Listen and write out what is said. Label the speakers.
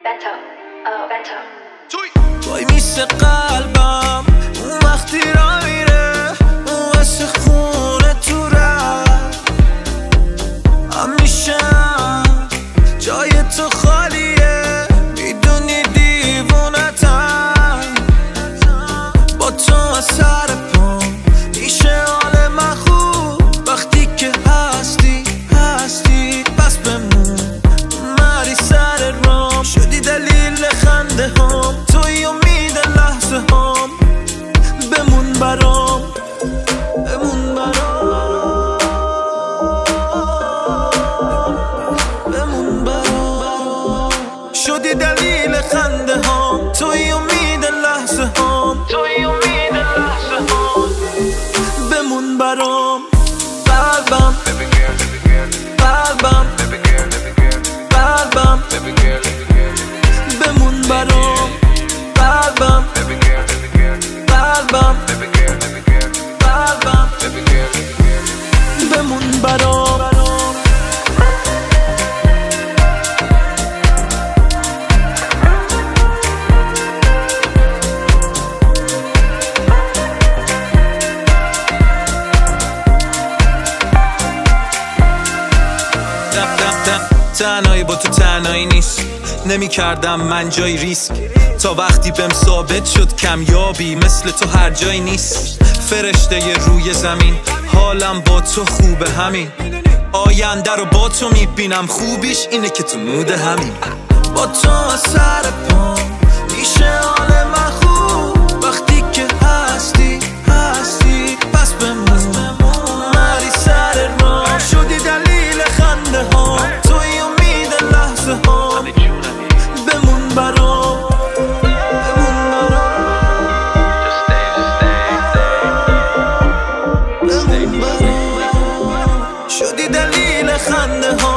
Speaker 1: وای میسه قلبم اون وقتی را میره اون واسه خونه تو رفت همیشه جای تو خالیه میدونی دیوونتم با تو از سر پام میشه حال من خوب وقتی که هستی بس بمون مری سر رام شدی دلیل خنده هم توی امید لحظه هم بمون برام شدی دلیل خنده هم توی امید لحظه هم بمون برام قلبم بمون برام قلبم بمون برام تنهایی با تو تنهایی نیست نمی کردم من جای ریسک تا وقتی بهم ثابت شد کمیابی مثل تو هر جایی نیست فرشته ی روی زمین حالم با تو خوبه همین آینده رو با تو میبینم خوبیش اینه که تو مود همین با تو از سر پام میشه حال من خوب وقتی که هستی پس بمون مری سر ما شدی دلیل خنده ها توی امید لحظه ها بمون برام شدی دلیل خنده ها